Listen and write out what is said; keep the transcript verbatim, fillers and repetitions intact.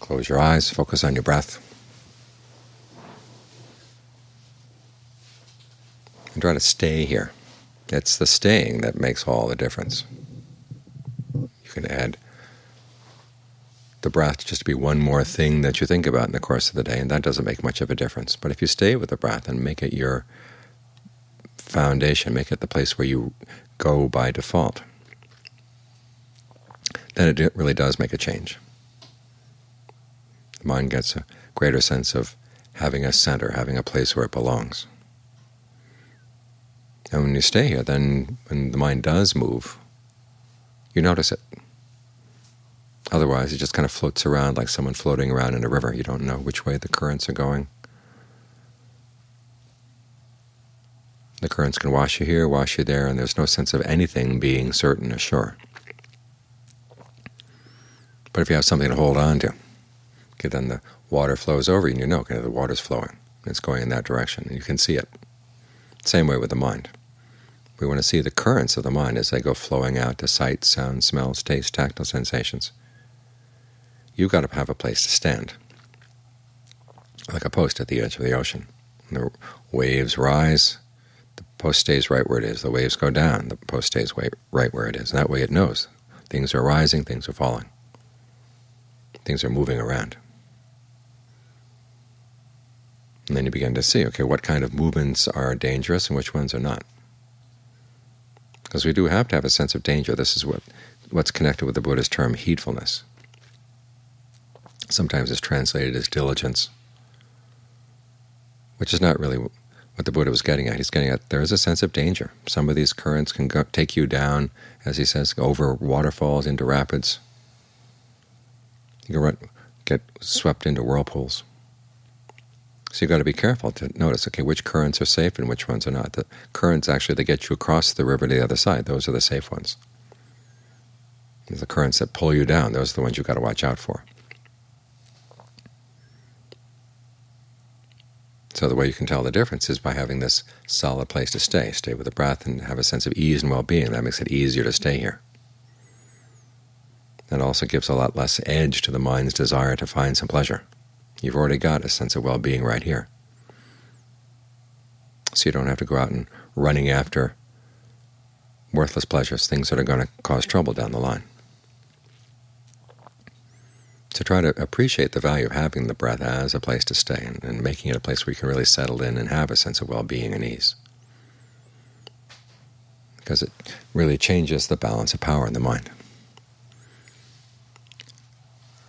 Close your eyes, focus on your breath, and try to stay here. It's the staying that makes all the difference. You can add the breath just to be one more thing that you think about in the course of the day, and that doesn't make much of a difference. But if you stay with the breath and make it your foundation, make it the place where you go by default, then it really does make a change. The mind gets a greater sense of having a center, having a place where it belongs. And when you stay here, then when the mind does move, you notice it. Otherwise, it just kind of floats around like someone floating around in a river. You don't know which way the currents are going. The currents can wash you here, wash you there, and there's no sense of anything being certain or sure. But if you have something to hold on to, okay, then the water flows over you, and you know okay, the water's flowing. It's going in that direction, and you can see it. Same way with the mind. We want to see the currents of the mind as they go flowing out to sight, sound, smells, taste, tactile sensations. You've got to have a place to stand, like a post at the edge of the ocean. When the waves rise, the post stays right where it is. The waves go down, the post stays right where it is. And that way it knows things are rising, things are falling, things are moving around. And then you begin to see, okay, what kind of movements are dangerous and which ones are not. Because we do have to have a sense of danger. This is what what's connected with the Buddha's term heedfulness. Sometimes it's translated as diligence, which is not really what the Buddha was getting at. He's getting at there is a sense of danger. Some of these currents can go, take you down, as he says, over waterfalls, into rapids. You can run, get swept into whirlpools. So you've got to be careful to notice, okay, which currents are safe and which ones are not. The currents actually that get you across the river to the other side, those are the safe ones. The currents that pull you down, those are the ones you've got to watch out for. So the way you can tell the difference is by having this solid place to stay. Stay with the breath and have a sense of ease and well-being. That makes it easier to stay here. That also gives a lot less edge to the mind's desire to find some pleasure. You've already got a sense of well-being right here. So you don't have to go out and running after worthless pleasures, things that are going to cause trouble down the line. So try to appreciate the value of having the breath as a place to stay and, and making it a place where you can really settle in and have a sense of well-being and ease. Because it really changes the balance of power in the mind.